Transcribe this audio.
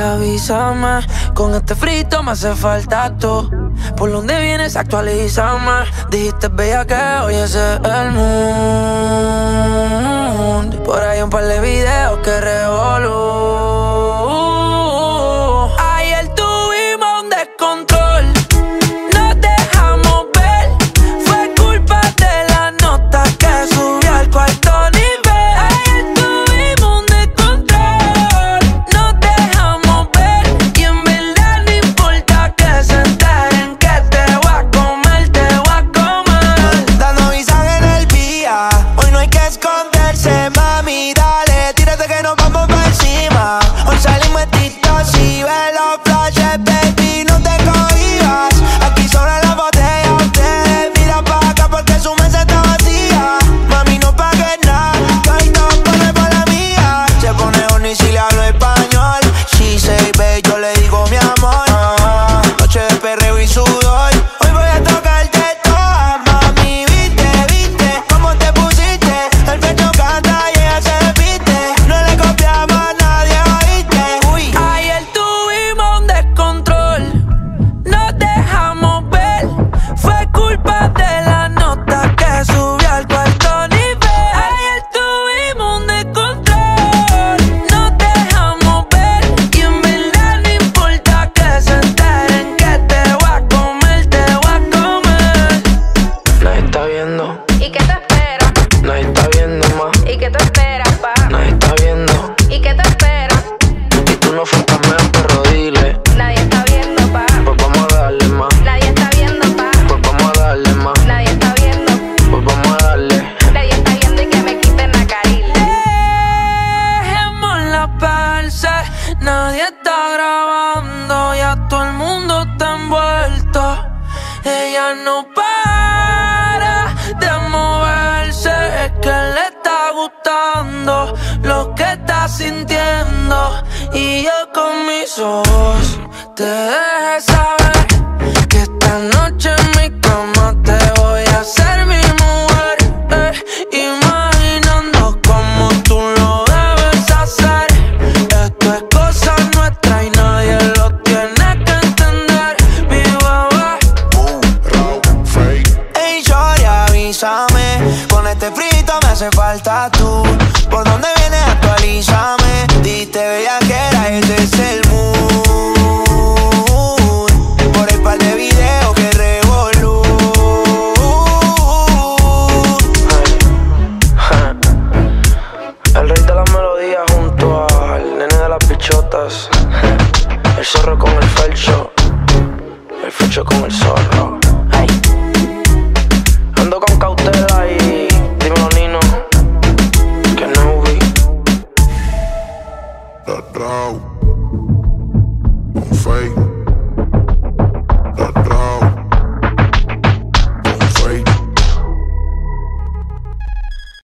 avísame. Con este frito me hace falta tú. ¿Por dónde vienes? Actualízame. Dijiste bella que hoy ese es el mundo. Por ahí un par de videos que revolú. Ayer tuvimos un descontrol. Nos dejamos ver. Fue culpa de la nota que subió al cuarto nivel. Ayer tuvimos un descontrol. Nos dejamos ver. Y en verdad no importa que se enteren que te voy a comer, te voy a comer. Dando visaje en el día. Hoy no hay que esconderse, mami. Dale, tírate que nos vamos por encima. Hoy salimos estitos y ve los flashes, baby. No te cohibas. Aquí sobra la botella. Ustedes mira pa' acá porque su mesa está vacía. Mami, no pagues nada. Que hoy nos pone pa' la mía. Se pone horny si le hablo español. She say, babe, yo le digo mi amor. Noche de perreo y sudor. Hoy voy a tocarte toda, mami. Viste cómo te pusiste. El pecho canta y ella se despiste. No le copiamos a nadie, ¿oíste? Uy. Ayer tuvimos un descontrol. Nos dejamos ver. Fue culpa de la nota que subió al cuarto nivel. Ayer tuvimos un descontrol. Nos dejamos ver. Y en verdad no importa que se enteren que te voy a comer, te voy a comer. Nadie está viendo, ¿Y qué te esperas? nadie está viendo más. ¿Y qué te esperas, pa? Nadie está viendo. ¿Y qué te esperas? Y tú no fantasmeas, pero dile. Nadie está viendo, pa. Pues vamos a darle más. Nadie está viendo, pa. Pues vamos a darle más. Nadie está viendo. Pues vamos a darle. Nadie está viendo y que me quiten la carilla. Dejemos la perse. Nadie está grabando. Ya todo el mundo está envuelto. Ella no para de moverse. Es que le está gustando lo que está sintiendo. Y yo con mis ojos te dejé saber que esta noche en mi cama te voy a hacer mi mujer. Imaginando cómo tú lo debes hacer. Esto es cosa nuestra y nadie lo tiene que entender. Mi bebé. Ey, shorty, avísame. Con este frito me hace falta tú. ¿Por dónde vienes? Actualízame. Diste bella que era, ese es el mood. Por el par de videos que revolú. El rey de las melodías junto al nene de las bichotas. El zorro con el felcho con el zorro.